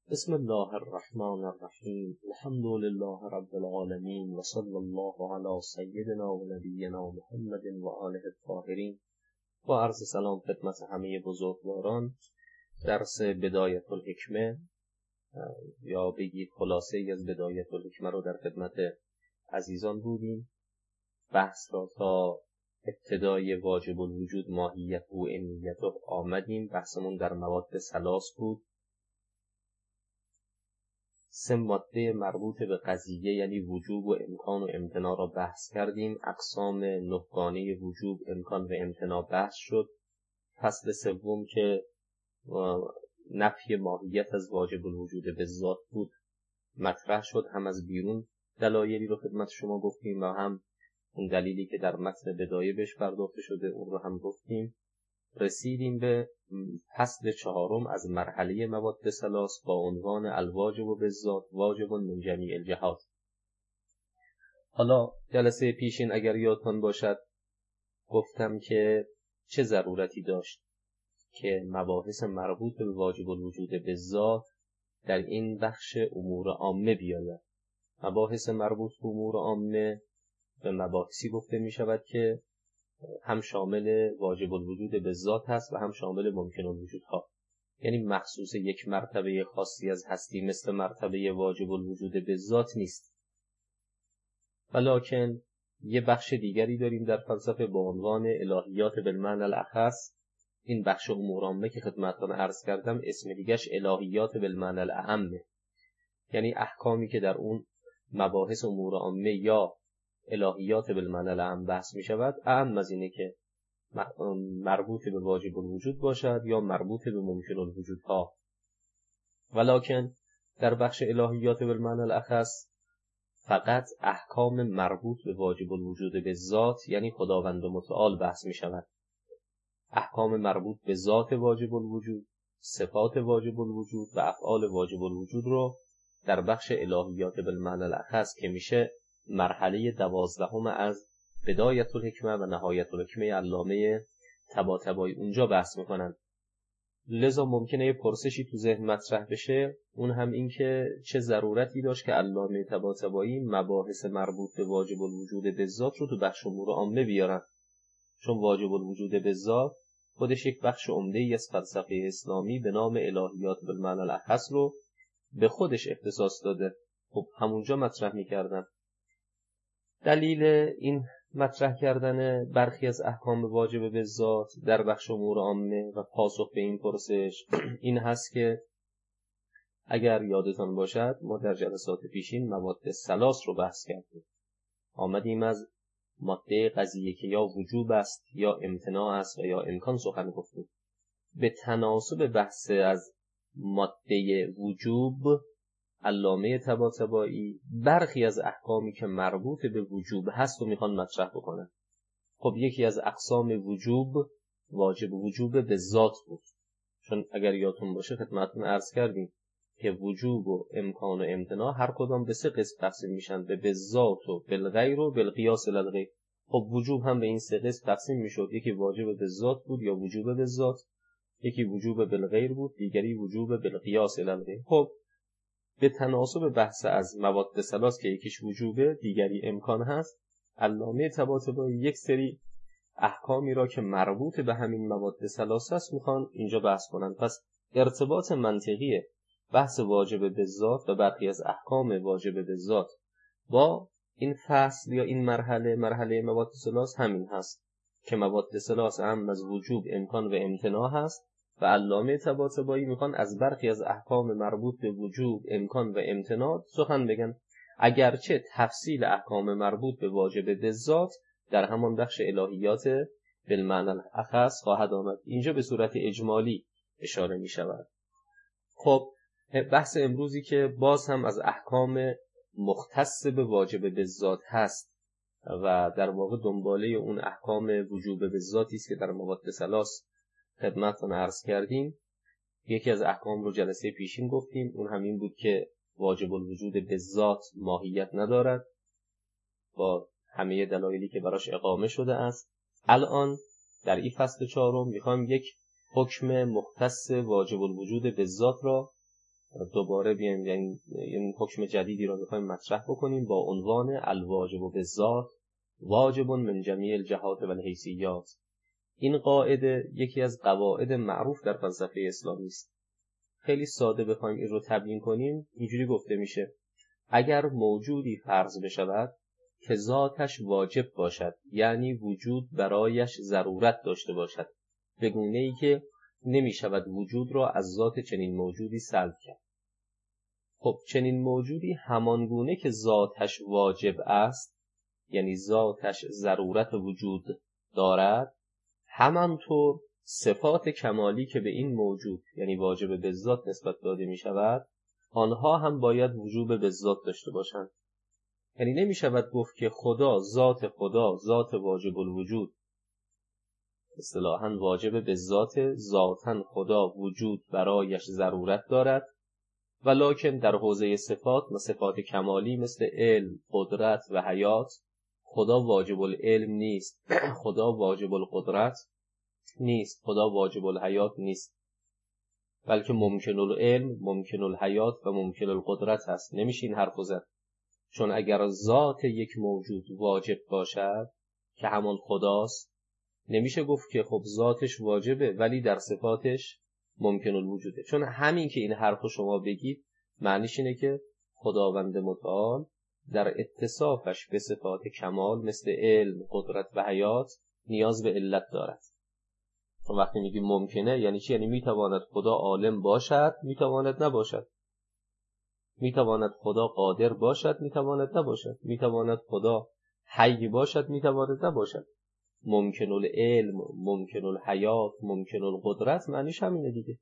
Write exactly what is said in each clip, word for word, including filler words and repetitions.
بسم الله الرحمن الرحیم. الحمد لله رب العالمین و صلی الله علی سیدنا و نبینا محمد و آله الطاهرین. با عرض سلام خدمت همه بزرگواران. درس بدایت الحکمه یا بگید خلاصه ای از بدایت الحکمه رو در خدمت عزیزان بودیم. بحث را تا ابتدای واجب الوجود ماهیت و امیت آمدیم. بحثمون در مواد ثلاث بود. سه ماده مربوط به قضیه یعنی وجوب و امکان و امتناع را بحث کردیم. اقسام نهگانه وجوب، امکان و امتناع بحث شد. فصل سوم که نفی ماهیت از واجب الوجود به ذات بود مطرح شد. هم از بیرون دلایلی رو خدمت شما گفتیم و هم اون دلیلی که در متن بدایه بهش پرداخته شده اون رو هم گفتیم. رسیدیم به فصل چهارم از مرحله مواد ثلاث با عنوان الواجب بالذات واجب من جمیع الجهات. حالا جلسه پیشین اگر یادتان باشد گفتم که چه ضرورتی داشت که مباحث مربوط به واجب الوجود بالذات در این بخش امور عامه بیاید. مباحث مربوط به امور عامه به مباحثی گفته می شود که هم شامل واجب الوجود به ذات هست و هم شامل ممکن الوجود ها، یعنی مخصوص یک مرتبه خاصی از هستی مثل مرتبه واجب الوجود به ذات نیست. ولکن یه بخش دیگری داریم در فلسفه با عنوان الهیات بالمعنی الاخص. این بخش امور عامه که خدمتتون عرض کردم اسم دیگه‌اش الهیات بالمعنی الاعم، یعنی احکامی که در اون مباحث امور عامه یا الهیات بالمعنی الاعم بحث می شود، اعم از اینه که مربوط به واجب الوجود باشد یا مربوط به ممکن الوجود ها. ولکن در بخش الهیات بالمعنی الاخص فقط احکام مربوط به واجب الوجود به ذات یعنی خداوند متعال بحث می شود. احکام مربوط به ذات واجب الوجود، صفات واجب الوجود و افعال واجب الوجود رو در بخش الهیات بالمعنی الاخص که میشه مرحله دوازدهم از بدایت الحکمه و نهایت الحکمه علامه طباطبایی اونجا بحث میکنن. لذا ممکنه پرسشی تو ذهن مطرح بشه، اون هم این که چه ضرورتی داشت که علامه طباطبایی مباحث مربوط به واجب الوجود به ذات رو تو بخش امور عامه بیارن، چون واجب الوجود به ذات خودش یک بخش عمده‌ای از فلسفه اسلامی به نام الهیات بالمعنی الاخص رو به خودش اختصاص داده. خب همونجا مطرح میکردن. دلیل این مطرح کردن برخی از احکام واجب به ذات در بخش امور عامه و پاسخ به این پرسش این هست که اگر یادتان باشد ما در جلسات پیشین مواد ثلاث رو بحث کردیم. آمدیم از ماده قضیه که یا وجوب است یا امتناع است و یا امکان سخن گفتیم. به تناسب بحث از ماده وجوب علامه طباطبایی برخی از احکامی که مربوط به وجوب هست و میخوان مطرح بکنن. خب یکی از اقسام وجوب واجب وجوب به ذات بود، چون اگر یادتون باشه خدمتتون عرض کردیم که وجوب و امکان و امتناع هر کدام به سه قسم تقسیم میشن، به بالذات و بالغیر و بالقیاس للغیر. خب وجوب هم به این سه قسم تقسیم میشد، یکی واجب به ذات بود یا وجوب به ذات، یکی وجوب بالغیر بود، دیگری وجوب بالقیاس للغیر. خب به تناسب بحث از مواد ثلاث که یکیش وجوبه دیگری امکان هست، علامه طباطبایی یک سری احکامی را که مربوط به همین مواد ثلاث است میخوان اینجا بحث کنن. پس ارتباط منطقی بحث واجب به ذات و برخی از احکام واجب به ذات با این فصل یا این مرحله مرحله مواد ثلاث همین هست که مواد ثلاث هم از وجوب، امکان و امتناع هست و علامه طباطبایی میخوان از برخی از احکام مربوط به وجوب، امکان و امتناع سخن بگن، اگرچه تفصیل احکام مربوط به واجب به ذات در همان بخش الهیات بالمعنی الاخص خواهد آمد. اینجا به صورت اجمالی اشاره می شود. خب بحث امروزی که باز هم از احکام مختص به واجب به ذات هست و در واقع دنباله اون احکام وجوب به ذاتی است که در مواد ثلاث خدمتتون عرض کردیم. یکی از احکام رو جلسه پیشین گفتیم، اون همین بود که واجب الوجود به ذات ماهیت ندارد با همه دلایلی که براش اقامه شده است. الان در این فصل چهارم میخوام یک حکم مختص واجب الوجود به ذات را دوباره بیایم یعنی این حکم جدیدی را میخوایم مطرح بکنیم با عنوان الواجب بالذات واجب من جمیع الجهات و الحیثیات. این قاعده یکی از قواعد معروف در فلسفه اسلامی است. خیلی ساده بخوایم این رو تبیین کنیم اینجوری گفته میشه: اگر موجودی فرض بشود که ذاتش واجب باشد، یعنی وجود برایش ضرورت داشته باشد، به گونه‌ای که نمی شود وجود را از ذات چنین موجودی سلب کرد. خب چنین موجودی همان گونه که ذاتش واجب است، یعنی ذاتش ضرورت وجود دارد، همانطور صفات کمالی که به این موجود یعنی واجب بالذات نسبت داده می شود، آنها هم باید وجوب بالذات داشته باشند. یعنی نمی شود گفت که خدا ذات خدا ذات واجب الوجود، اصطلاحاً واجب بالذات، ذاتاً خدا وجود برایش ضرورت دارد، ولکن در حوزه صفات و صفات کمالی مثل علم، قدرت و حیات خدا واجب العلم نیست، خدا واجب القدرت نیست، خدا واجب الحیات نیست، بلکه ممکن العلم، ممکن الحیات و ممکن القدرت هست. نمیشه این حرف زد، چون اگر ذات یک موجود واجب باشد که همان خداست، نمیشه گفت که خب ذاتش واجبه ولی در صفاتش ممکن الوجوده. چون همین که این حرفو شما بگید معنیش اینه که خداوند متعال در اتصافش به صفات کمال مثل علم، قدرت و حیات نیاز به علت دارد. چون وقتی میگیم ممکنه یعنی چی؟ یعنی میتواند خدا عالم باشد، میتواند نباشد، میتواند خدا قادر باشد، میتواند نباشد، میتواند خدا حی باشد، میتواند نباشد. ممکن العلم، ممکن الحیات، ممکن القدرت معنیش همینه دیگه.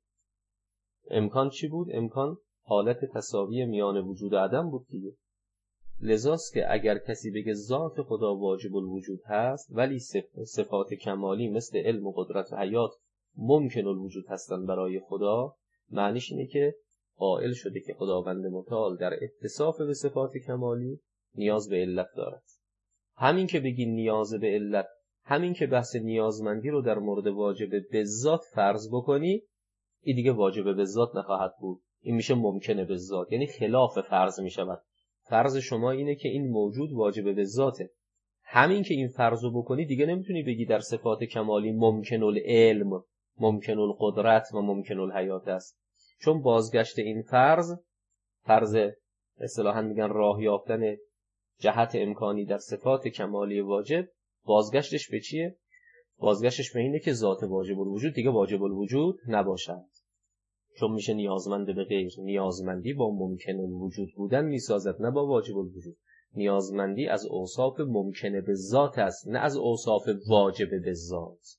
امکان چی بود؟ امکان حالت تساوی میان وجود و عدم بود دیگه. لذاست که اگر کسی بگه ذات خدا واجب الوجود هست ولی صفات کمالی مثل علم و قدرت و حیات ممکن الوجود هستن برای خدا، معنیش اینه که قائل شده که خداوند متعال در اتصاف به صفات کمالی نیاز به علت دارد. همین که بگی نیاز به علت، همین که بحث نیازمندی رو در مورد واجب بالذات فرض بکنی، این دیگه واجب بالذات نخواهد بود، این میشه ممکنه بالذات، یعنی خلاف فرض میشود. فرض شما اینه که این موجود واجب بالذاته. همین که این فرض رو بکنی دیگه نمیتونی بگی در صفات کمالی ممکن العلم، ممکن القدرت و ممکن الحیات است. چون بازگشت این فرض، فرض اصطلاحاً میگن راه یافتن جهت امکانی در صفات کمالی واجب، بازگشتش به چیه؟ بازگشتش به اینه که ذات واجب الوجود دیگه واجب الوجود نباشد، چون میشه نیازمند به غیر. نیازمندی با ممکن الوجود بودن میسازد، نه با واجب الوجود. نیازمندی از اوصاف ممکنه به ذات است، نه از اوصاف واجب به ذات.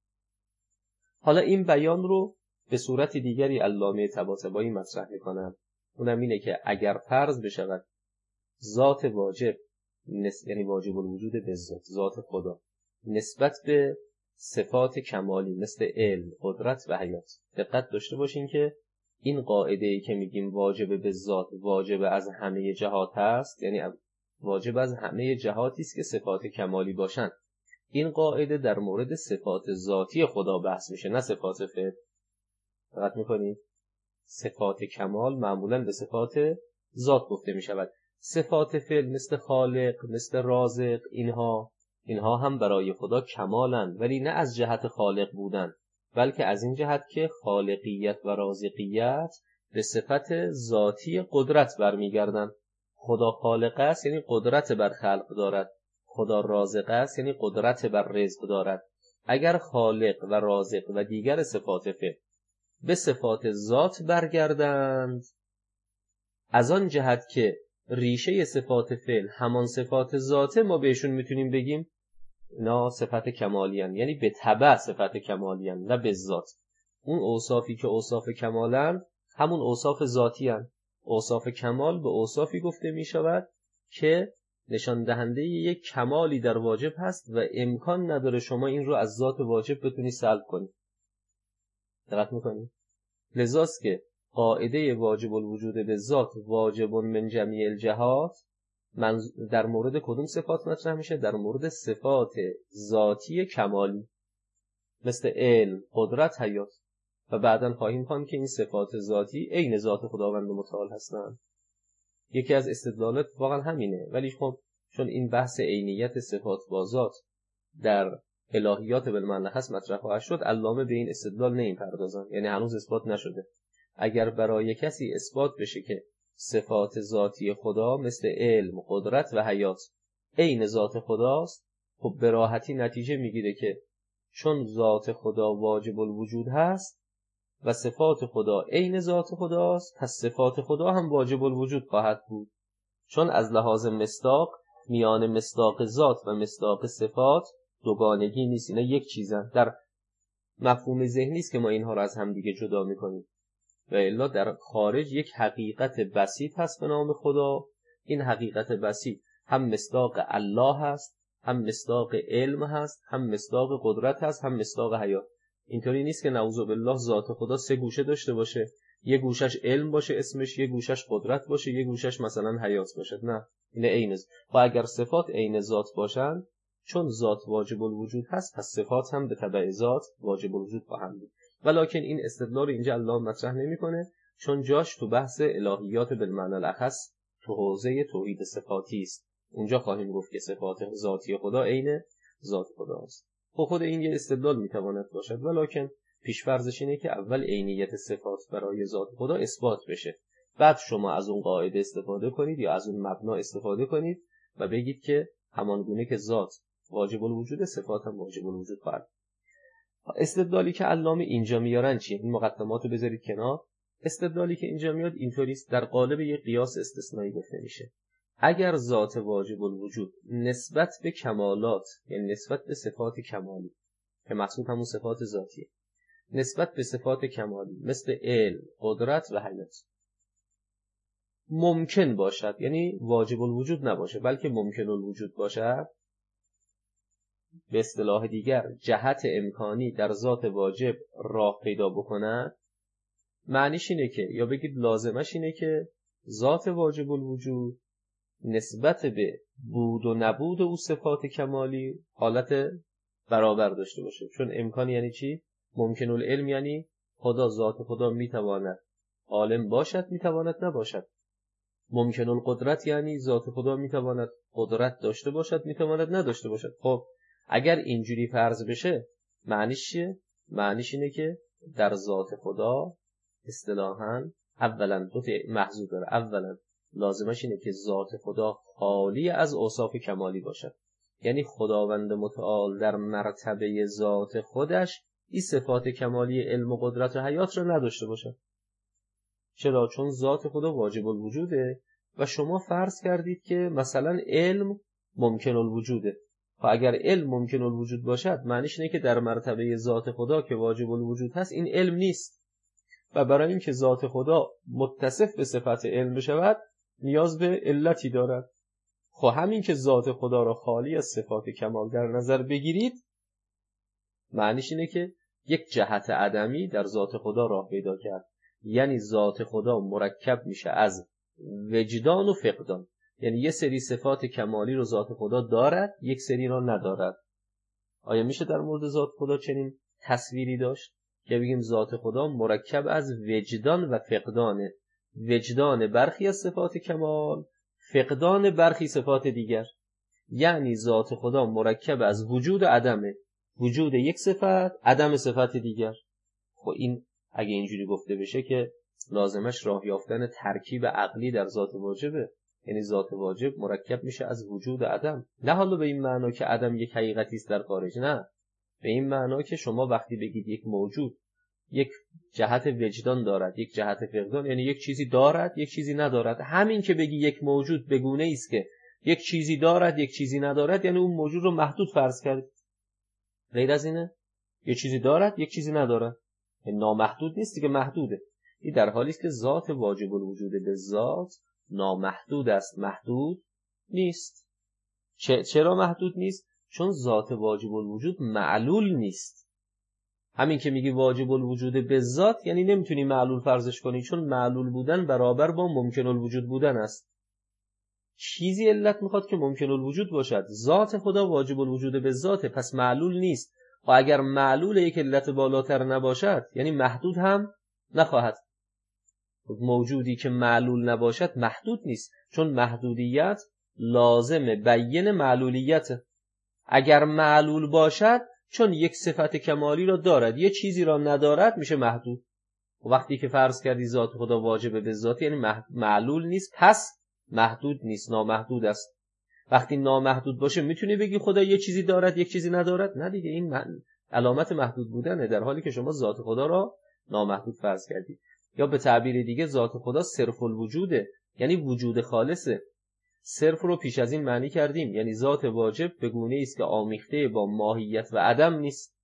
حالا این بیان رو به صورت دیگری علامه طباطبایی مطرح میکنند. اونم اینه که اگر فرض بشود ذات واجب نس... یعنی واجب الوجود به ذات، ذات خدا نسبت به صفات کمالی مثل علم، قدرت و حیات، دقت داشته باشین که این قاعده‌ای که میگیم واجب به ذات واجب از همه جهات هست، یعنی واجب از همه جهاتی است که صفات کمالی باشن. این قاعده در مورد صفات ذاتی خدا بحث میشه، نه صفات فعل. دقت میکنید؟ صفات کمال معمولاً به صفات ذات گفته میشود. صفات فعل مثل خالق، مثل رازق، اینها اینها هم برای خدا کمالند، ولی نه از جهت خالق بودن، بلکه از این جهت که خالقیت و رازقیت به صفت ذاتی قدرت برمیگردند. خدا خالق است یعنی قدرت بر خلق دارد، خدا رازق است یعنی قدرت بر رزق دارد. اگر خالق و رازق و دیگر صفات فعل به صفات ذات برگردند، از آن جهت که ریشه صفات فعل همان صفات ذاته، ما بهشون میتونیم بگیم اینا صفت کمالیان، یعنی به تبع صفت کمالیان، نه به ذات. اون اوصافی که اوصاف کمالن همون اوصاف ذاتی هن. اوصاف کمال به اوصافی گفته می شود که نشان دهنده یک کمالی در واجب هست و امکان نداره شما این رو از ذات واجب بتونی سلب کنی. دقت میکنی؟ لذاست که قاعده واجب الوجود به ذات واجب من جمیع الجهات من در مورد کدوم صفات مطرح میشه؟ در مورد صفات ذاتی کمالی مثل علم، قدرت، حیات. و بعداً خواهیم خواند که این صفات ذاتی عین ذات خداوند متعال هستند. یکی از استدلالات واقعا همینه، ولی خب چون این بحث عینیت صفات با ذات در الهیات بالمعنی هست مطرح خواهد شد، علامه به این استدلال نمیپردازن، یعنی هنوز اثبات نشده. اگر برای کسی اثبات بشه که صفات ذاتی خدا مثل علم، قدرت و حیات عین ذات خداست، خب به راحتی نتیجه میگیره که چون ذات خدا واجب الوجود هست و صفات خدا عین ذات خداست، پس صفات خدا هم واجب الوجود خواهد بود. چون از لحاظ مصداق میان مصداق ذات و مصداق صفات دوگانگی نیست، اینا یک چیزن. در مفهوم ذهنی است که ما اینها را از هم دیگه جدا میکنیم، و الا در خارج یک حقیقت بسیط هست به نام خدا. این حقیقت بسیط هم مصداق الله هست، هم مصداق علم هست، هم مصداق قدرت هست، هم مصداق حیات. اینطوری نیست که نعوذ بالله ذات خدا سه گوشه داشته باشه، یه گوشش علم باشه اسمش، یه گوشش قدرت باشه، یه گوشش مثلا حیات باشه. نه، این عین. و اگر صفات عین ذات باشن، چون ذات واجب الوجود هست، پس صفات هم به تبع ذات واجب الوجود خواهند بود. ولکن این استدلال اینجا الله مطرح نمیکنه، چون جاش تو بحث الهیات بالمعنی الاخص تو حوزه توحید صفاتی است. اونجا خواهیم گفت که صفات ذاتی خدا عین ذات خداست. خب خود این یه استدلال میتواند باشد، ولکن پیش‌فرضش اینه که اول عینیت صفات برای ذات خدا اثبات بشه، بعد شما از اون قاعده استفاده کنید یا از اون مبنا استفاده کنید و بگید که همان گونه که ذات واجب الوجود، صفات هم واجب الوجود خواهد. استدلالی که علامه اینجا میارن چیه؟ این مقدمات رو بذارید کنار. استدلالی که اینجا میاد اینطوری است، در قالب یک قیاس استثنایی گفته میشه. اگر ذات واجب الوجود نسبت به کمالات، یعنی نسبت به صفات کمالی که مقصود همون صفات ذاتیه، نسبت به صفات کمالی مثل علم، قدرت و حیات ممکن باشد، یعنی واجب الوجود نباشه بلکه ممکن الوجود باشد، به اصطلاح دیگر جهت امکانی در ذات واجب راه پیدا بکند، معنیش اینه که، یا بگید لازمش اینه که ذات واجب الوجود نسبت به بود و نبود او صفات کمالی حالت برابر داشته باشه. چون امکان یعنی چی؟ ممکن العلم یعنی خدا، ذات خدا میتواند عالم باشد، میتواند نباشد. ممکن القدرت یعنی ذات خدا میتواند قدرت داشته باشد، میتواند نداشته باشد. خب اگر اینجوری فرض بشه معنیش چیه؟ معنیش اینه که در ذات خدا اصطلاحاً اولا دو تا محضور داره. اولا لازمش اینه که ذات خدا خالی از اوصاف کمالی باشد، یعنی خداوند متعال در مرتبه ذات خودش این صفات کمالی علم و قدرت و حیات را نداشته باشد. چرا؟ چون ذات خدا واجب الوجوده و شما فرض کردید که مثلا علم ممکن الوجوده. و اگر علم ممکن الوجود باشد معنیش اینه که در مرتبه ذات خدا که واجب الوجود هست این علم نیست، و برای اینکه ذات خدا متصف به صفت علم بشود نیاز به علتی دارد. خب همین که ذات خدا را خالی از صفات کمال در نظر بگیرید معنیش اینه که یک جهت عدمی در ذات خدا راه پیدا کرد، یعنی ذات خدا مرکب میشه از وجدان و فقدان، یعنی یه سری صفات کمالی رو ذات خدا دارد، یک سری رو ندارد. آیا میشه در مورد ذات خدا چنین تصویری داشت که بگیم ذات خدا مرکب از وجدان و فقدانه؟ وجدان برخی از صفات کمال، فقدان برخی صفات دیگر. یعنی ذات خدا مرکب از وجود و عدمه، وجود یک صفت، عدم صفت دیگر. خب این اگه اینجوری گفته بشه که لازمش راه یافتن ترکیب عقلی در ذات واجبه، یعنی ذات واجب مرکب میشه از وجود و عدم. نه حالا به این معنا که عدم یک حقیقتی است در خارج، نه، به این معنا که شما وقتی بگید یک موجود یک جهت وجدان دارد، یک جهت فقدان، یعنی یک چیزی دارد یک چیزی ندارد. همین که بگی یک موجود بگونه است که یک چیزی دارد یک چیزی ندارد، یعنی اون موجود رو محدود فرض کرد. غیر از اینه یک چیزی دارد یک چیزی ندارد، یعنی نامحدود نیست که محدوده. این در حالی است که ذات واجب الوجود به ذات نامحدود است، محدود نیست. چرا محدود نیست؟ چون ذات واجب الوجود معلول نیست. همین که میگی واجب الوجود به ذات یعنی نمیتونی معلول فرضش کنی، چون معلول بودن برابر با ممکن الوجود بودن است. چیزی علت میخواد که ممکن الوجود باشد. ذات خدا واجب الوجود به ذاته، پس معلول نیست. و اگر معلول یک علت بالاتر نباشد یعنی محدود هم نخواهد. موجودی که معلول نباشد محدود نیست، چون محدودیت لازم بیان معلولیت. اگر معلول باشد چون یک صفت کمالی را دارد یه چیزی را ندارد میشه محدود. وقتی که فرض کردی ذات خدا واجبه به ذات یعنی معلول نیست، پس محدود نیست، نامحدود است. وقتی نامحدود باشه میتونی بگی خدا یه چیزی دارد یک چیزی ندارد؟ نه دیگه، این علامت محدود بودنه، در حالی که شما ذات خدا را نامحدود فرض کردی. یا به تعبیر دیگه ذات خدا صرف الوجوده، یعنی وجود خالصه. صرف رو پیش از این معنی کردیم، یعنی ذات واجب به گونه‌ای است که آمیخته با ماهیت و عدم نیست.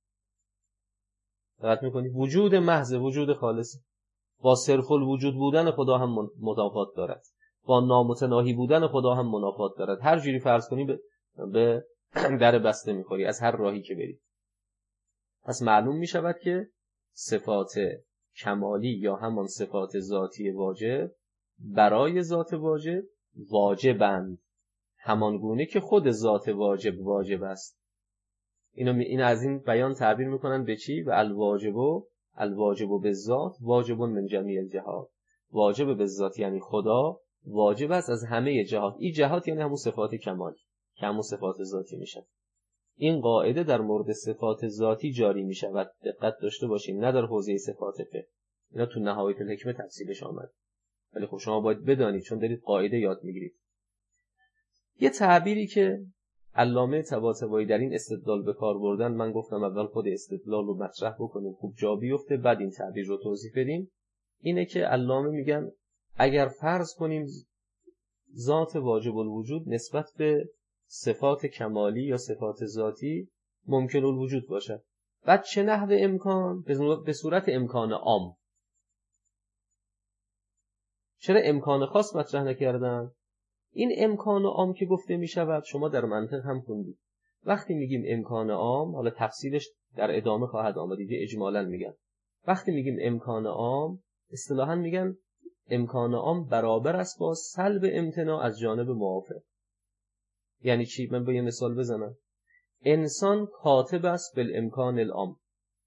دقت می‌کنی؟ وجود محض، وجود خالص. با صرف الوجود بودن خدا هم منافات دارد، با نامتناهی بودن خدا هم منافات دارد. هر جوری فرض کنی به, به در بسته می‌خوری از هر راهی که بری. پس معلوم می‌شود که صفات کمالی یا همان صفات ذاتی واجب برای ذات واجب واجبند، همان گونه که خود ذات واجب واجب است. اینو این از این بیان تعبیر میکنن به چی؟ و الواجب الواجب بالذات واجب من جمیع الجهات. واجب بالذات یعنی خدا واجب است از همه جهات. این جهات یعنی همون صفات کمالی که همون صفات ذاتی میشن. این قاعده در مورد صفات ذاتی جاری میشود، دقت داشته باشین، نه در حوزه صفات فعل. اینا تو نهایت الحکمه تفصیلش آمد، ولی خب شما باید بدانید چون دارید قاعده یاد میگیرید. یه تعبیری که علامه طباطبایی در این استدلال به کار بردن، من گفتم اول خود استدلال رو مطرح بکنیم خوب جا بیفته بعد این تعبیر رو توضیح بدیم. اینه که علامه میگن اگر فرض کنیم ذات واجب الوجود نسبت به صفات کمالی یا صفات ذاتی ممکن الوجود باشد، بعد چه نحو امکان؟ به صورت امکان عام. چرا امکان خاص مطرح نکردن؟ این امکان عام که گفته می شود شما در منطق هم خوندید. وقتی میگیم امکان عام، حالا تفصیلش در ادامه خواهد آمد، دیگه اجمالاً میگن. وقتی میگیم امکان عام اصطلاحاً میگن امکان عام برابر است با سلب امتناع از جانب موافق. یعنی چی؟ من با یه مثال بزنم. انسان کاتب است بالامکان العام.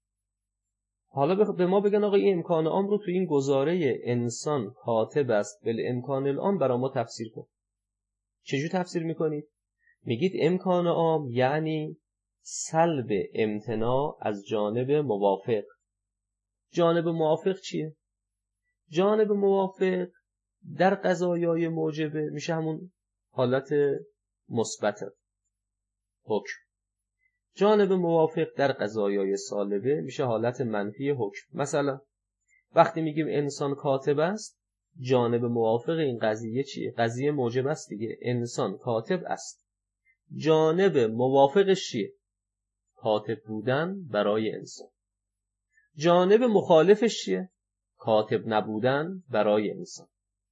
حالا به ما بگن آقا این امکان عام رو تو این گزاره انسان کاتب است بالامکان العام برای ما تفسیر کن. چجور تفسیر میکنید؟ میگید امکان عام یعنی سلب امتناع از جانب موافق. جانب موافق چیه؟ جانب موافق در قضایای موجبه میشه همون حالت مثبت حکم. جانب موافق در قضایای سالبه میشه حالت منفی حکم. مثلا وقتی میگیم انسان کاتب است، جانب موافق این قضیه چیه؟ قضیه موجب است دیگه، انسان کاتب است. جانب موافقش چیه؟ کاتب بودن برای انسان. جانب مخالفش چیه؟ کاتب نبودن برای انسان.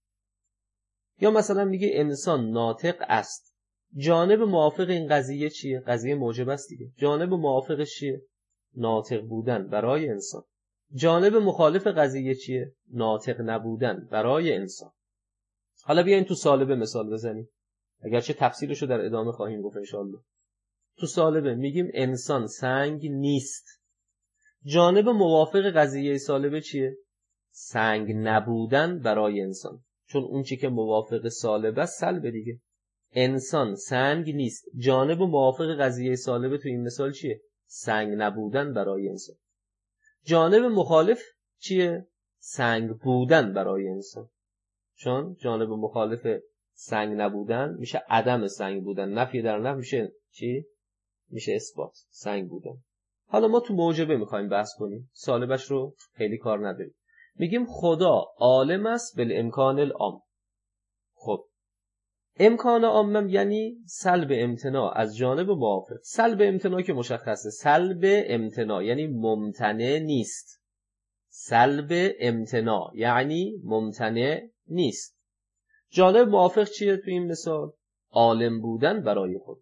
یا مثلا میگه انسان ناطق است، جانب موافق این قضیه چیه؟ قضیه موجب است دیگه. جانب موافقش چیه؟ ناطق بودن برای انسان. جانب مخالف قضیه چیه؟ ناطق نبودن برای انسان. حالا بیاین تو سالبه مثال بزنیم، اگرچه تفصیلشو در ادامه خواهیم گفت انشالله. تو سالبه میگیم انسان سنگ نیست، جانب موافق قضیه سالبه چیه؟ سنگ نبودن برای انسان، چون اون چی که موافق سالبه است سلبه دیگه. انسان سنگ نیست، جانب موافق قضیه سالبه تو این مثال چیه؟ سنگ نبودن برای انسان. جانب مخالف چیه؟ سنگ بودن برای انسان، چون جانب مخالف سنگ نبودن میشه عدم سنگ بودن. نفی در نفی میشه چی؟ میشه اثبات سنگ بودن. حالا ما تو موجبه میخوایم بحث کنیم، سالبش رو خیلی کار نداریم. میگیم خدا عالم است بالامکان العام. خب امکان عام یعنی سلب امتناع از جانب موافق. سلب امتناع که مشخصه، سلب امتناع یعنی ممتنع نیست. سلب امتناع یعنی ممتنع نیست. جانب موافق چیه تو این مثال؟ عالم بودن برای خود.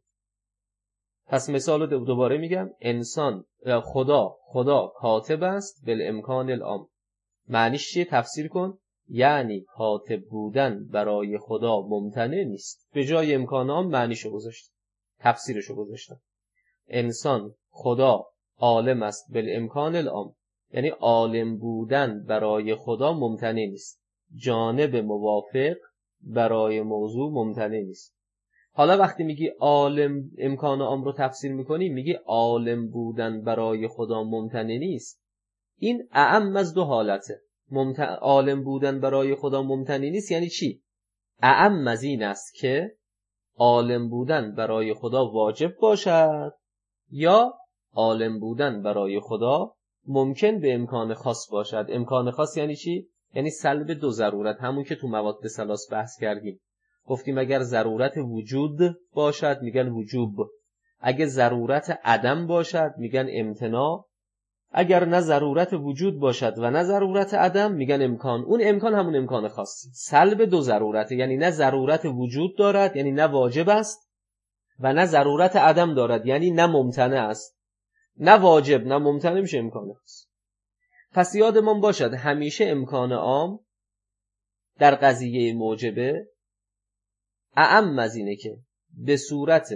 پس مثال رو دوباره میگم، انسان خدا خدا کاتب است بالامکان العام. معنیش چیه؟ تفسیر کن. یعنی کاتب بودن برای خدا ممتنع نیست. به جای امکان عام معنیشو گذاشت، تفسیرشو گذاشتم. انسان خدا عالم است بالامکان العام، یعنی عالم بودن برای خدا ممتنع نیست، جانب موافق برای موضوع ممتنع نیست. حالا وقتی میگی عالم امکان عام رو تفسیر میکنی، میگی عالم بودن برای خدا ممتنع نیست، این اعم از دو حالته. ممت... عالم بودن برای خدا ممتنع نیست یعنی چی؟ اعم از این است که عالم بودن برای خدا واجب باشد یا عالم بودن برای خدا ممکن به امکان خاص باشد. امکان خاص یعنی چی؟ یعنی سلب دو ضرورت، همون که تو مواد ثلاث بحث کردیم. گفتیم اگر ضرورت وجود باشد میگن وجوب، اگه ضرورت عدم باشد میگن امتناع، اگر نه ضرورت وجود باشد و نه ضرورت عدم میگن امکان. اون امکان همون امکان خاصی، سلب دو ضرورت، یعنی نه ضرورت وجود دارد یعنی نه واجب است و نه ضرورت عدم دارد یعنی نه ممتنع است. نه واجب نه ممتنع میشه امکان خاص. پس یادمون باشد همیشه امکان عام در قضیه موجبه اعم از اینه که به صورت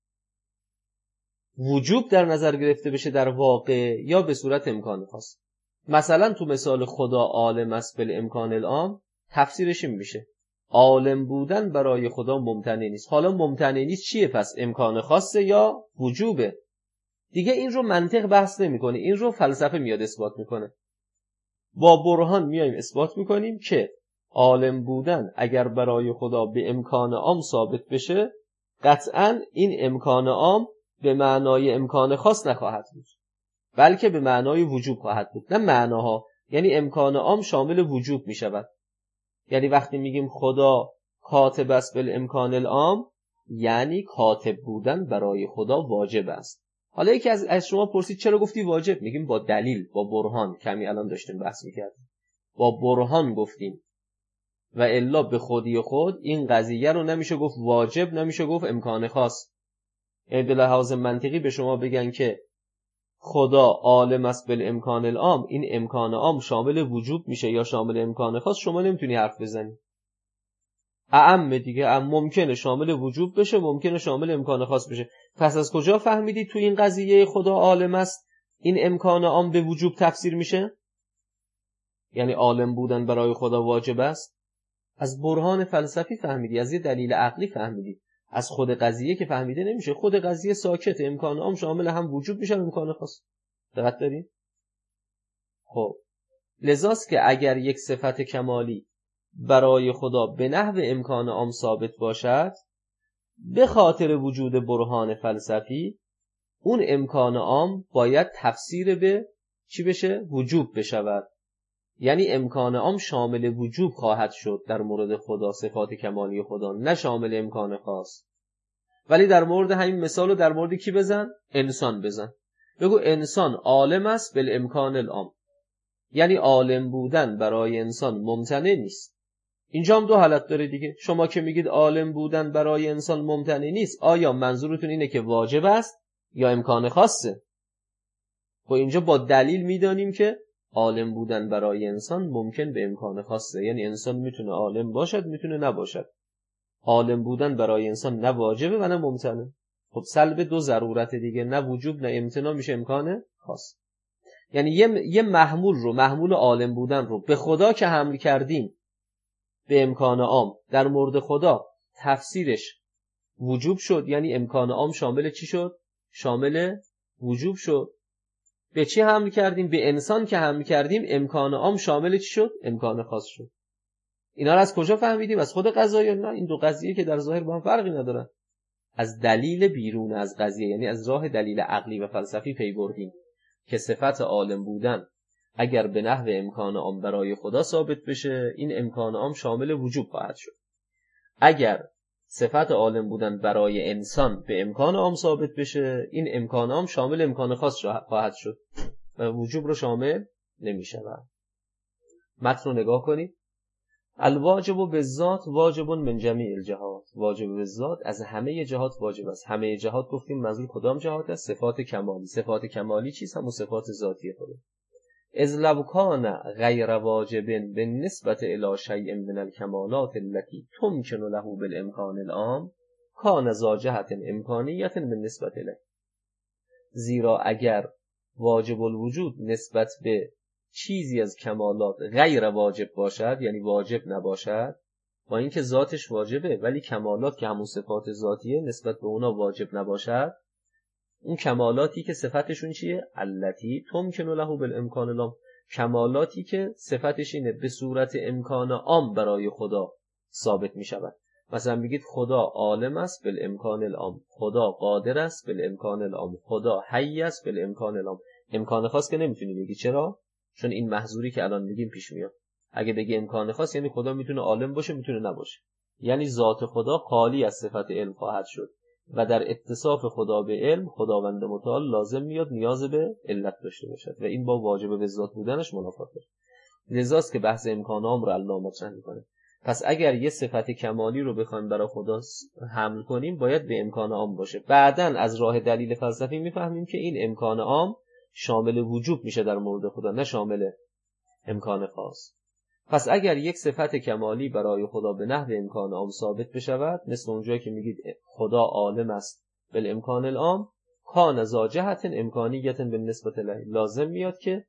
وجوب در نظر گرفته بشه در واقع یا به صورت امکان خاص. مثلا تو مثال خدا عالم است بالامکان العام، تفسیرش این میشه عالم بودن برای خدا ممتنع نیست. حالا ممتنع نیست چیه؟ پس امکان خاصه یا وجوبه دیگه. این رو منطق بحث نمیکنه، این رو فلسفه میاد اثبات میکنه. با برهان میایم اثبات میکنیم که عالم بودن اگر برای خدا به امکان عام ثابت بشه، قطعاً این امکان عام به معنای امکان خاص نخواهد بود، بلکه به معنای وجوب خواهد بود. نه معناها، یعنی امکان عام شامل وجوب می شود. یعنی وقتی میگیم خدا کاتب است بالامکان العام، یعنی کاتب بودن برای خدا واجب است. حالا یکی از از شما پرسید چرا گفتی واجب؟ میگیم با دلیل، با برهان. کمی الان داشتیم بحث میکردیم، با برهان گفتیم، و الا به خودی خود این قضیه رو نمیشه گفت واجب، نمیشه گفت امکان خاص. یعنی به لحاظ منطقی به شما بگن که خدا عالم است بالامکان العام، این امکان عام شامل وجوب میشه یا شامل امکان خاص، شما نمیتونی حرف بزنی. اعم دیگه، ام ممکنه شامل وجوب بشه، ممکنه شامل امکان خاص بشه. پس از کجا فهمیدی تو این قضیه خدا عالم است این امکان عام به وجوب تفسیر میشه؟ یعنی عالم بودن برای خدا واجب است. از برهان فلسفی فهمیدی، از یه دلیل عقلی فهمیدی. از خود قضیه که فهمیده نمیشه. خود قضیه ساکت، امکان عام شامل هم وجوب میشه امکان خاص. دقت دارین؟ خب لذاست که اگر یک صفت کمالی برای خدا به نحو امکان عام ثابت باشد، به خاطر وجود برهان فلسفی اون امکان عام باید تفسیر به چی بشه؟ وجوب بشود. یعنی امکان عام شامل وجوب خواهد شد در مورد خدا، صفات کمالی خدا، نه شامل امکان خاص. ولی در مورد همین مثال رو در مورد کی بزن؟ انسان بزن. بگو انسان عالم است بالامکان العام، یعنی عالم بودن برای انسان ممتنع نیست. اینجا هم دو حالت داره دیگه. شما که میگید عالم بودن برای انسان ممتنع نیست، آیا منظورتون اینه که واجب است یا امکان خاصه؟ خب اینجا با دلیل میدانیم که عالم بودن برای انسان ممکن به امکان خاصه، یعنی انسان میتونه عالم باشد میتونه نباشد. عالم بودن برای انسان نه واجبه و نه ممتنه. خب سلب دو ضرورت دیگه، نه وجوب نه امتناع، میشه امکان خاص. یعنی یه, یه محمول رو، محمول عالم بودن رو به خدا که حمل کردیم به امکان عام، در مورد خدا تفسیرش وجوب شد، یعنی امکان عام شامل چی شد؟ شامل وجوب شد. به چی حمل کردیم؟ به انسان که حمل کردیم امکان عام شامل چی شد؟ امکان خاص شد. اینا رو از کجا فهمیدیم؟ از خود قضیه؟ نه، این دو قضیه که در ظاهر با هم فرقی ندارن. از دلیل بیرون از قضیه، یعنی از راه دلیل عقلی و فلسفی پی بردیم که صفت عالم بودن اگر به نحو امکان عام برای خدا ثابت بشه، این امکان عام شامل وجوب خواهد شد. اگر صفت عالم بودن برای انسان به امکان عام ثابت بشه، این امکان عام شامل امکان خاص خواهد شد و وجوب رو شامل نمیشه. متن رو نگاه کنید. الواجب بالذات واجب من جمیع الجهات. واجب بالذات از همه جهات واجب است. همه جهات گفتیم منظور کدام جهات است؟ صفات کمالی. صفات کمالی چیست؟ همون صفات ذاتی خود. اذ لو کان غیر واجب بالنسبة الی شیء من الکمالات التي تمکن له بالامکان العام کان ذا جهة امکانیة بالنسبة الیه. زیرا اگر واجب الوجود نسبت به چیزی از کمالات غیر واجب باشد، یعنی واجب نباشد، با اینکه ذاتش واجبه ولی کمالات که همون صفات ذاتیه نسبت به اونا واجب نباشد، اون کمالاتی که صفتشون چیه؟ التی تمکن له بالامکان العام، کمالاتی که صفتش اینه به صورت امکان عام برای خدا ثابت می شود. مثلا بگید خدا عالم است بالامکان العام، خدا قادر است بالامکان العام، خدا حی است بالامکان العام. امکان خاص که نمیتونی بگی، چرا؟ چون این محظوری که الان میگیم پیش میاد. اگه بگی امکان خاص یعنی خدا میتونه عالم باشه میتونه نباشه، یعنی ذات خدا خالی از صفت علم خواهد شد و در اتصاف خدا به علم خداوند متعال لازم میاد نیاز به علت داشته باشد و این با واجب به ذات بودنش منافاته. لذاست که بحث امکان عام رو الله مطرح میکنه. پس اگر یه صفت کمالی رو بخوایم برای خدا حمل کنیم باید به امکان عام باشه. بعدن از راه دلیل فلسفی میفهمیم که این امکان عام شامل وجوب میشه در مورد خدا، نه شامل امکان خاص. پس اگر یک صفت کمالی برای خدا به نحو امکان عام ثابت بشود، مثل اونجایی که میگید خدا عالم است بالامکان العام، کان ذا جهت امکانیت بالنسبه له، لازم میاد که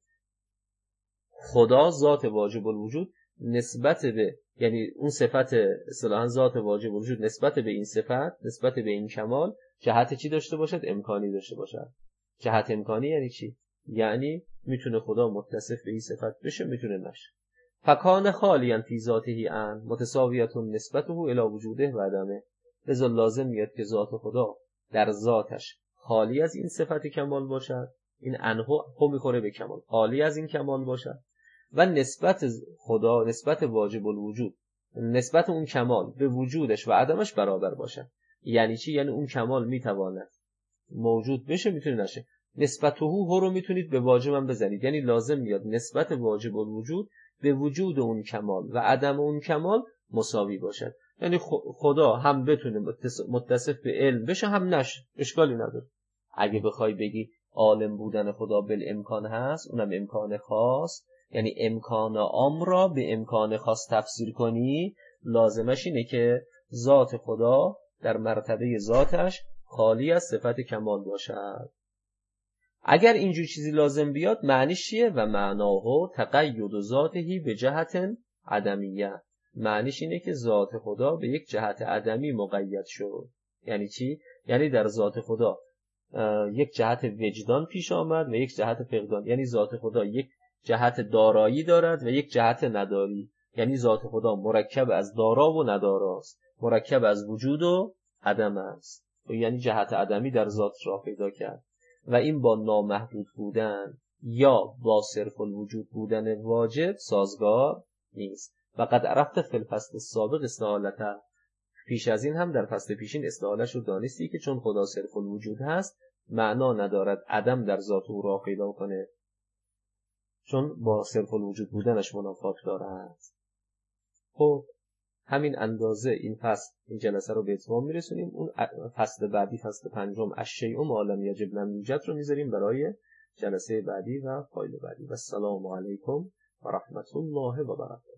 خدا ذات واجب الوجود نسبت به، یعنی اون صفت اصطلاحاً ذات واجب الوجود نسبت به این صفت، نسبت به این کمال جهت چی داشته باشد؟ امکانی داشته باشد. جهت امکانی یعنی چی؟ یعنی میتونه خدا متصف به این صفت بشه، میتونه نشه. فکان خالیا فی ذاته ان متساویه نسبته الی وجوده و عدمه، لذا لازم میاد که ذات خدا در ذاتش خالی از این صفت کمال باشد، این انهو خو میخوره به کمال، خالی از این کمال باشد و نسبت خدا، نسبت واجب الوجود، نسبت اون کمال به وجودش و عدمش برابر باشد. یعنی چی؟ یعنی اون کمال میتواند موجود بشه میتونه نشه. نسبت هو رو میتونید به واجب هم بزنید، یعنی لازم میاد نسبت واجب الوجود به وجود اون کمال و عدم اون کمال مساوی باشد. یعنی خدا هم بتونه متصف به علم بشه هم نشه، اشکالی نداره. اگه بخوای بگی عالم بودن خدا بالامکان هست، اونم امکان خاص، یعنی امکان عام را به امکان خاص تفسیر کنی، لازمش اینه که ذات خدا در مرتبه ذاتش خالی از صفت کمال باشد. اگر اینجور چیزی لازم بیاد معنیش چیه؟ و معناه تقید ذاته به جهت عدمیه، معنیش اینه که ذات خدا به یک جهت عدمی مقید شد. یعنی چی؟ یعنی در ذات خدا یک جهت وجدان پیش آمد و یک جهت فقدان، یعنی ذات خدا یک جهت دارایی دارد و یک جهت نداری، یعنی ذات خدا مرکب از دارا و نداراست، مرکب از وجود و عدم است، یعنی جهت عدمی در ذات را پیدا کرد و این با نامحدود بودن یا با صرف الوجود بودن واجب سازگار نیست. و قد عرفت فی الفصل السابق استحالته، پیش از این هم در فصل پیشین استحالش رو دانستی که چون خدا صرف الوجود هست معنا ندارد عدم در ذات او را پیدا کنه، چون با صرف الوجود بودنش منافات دارد. خب همین اندازه این فصل، این جلسه رو به اتمام میرسونیم. اون فصل بعدی، فصل پنجم الشیء ما لم یجب لم یوجد رو میذاریم برای جلسه بعدی و فایل بعدی. و السلام علیکم و رحمت الله و برکاته.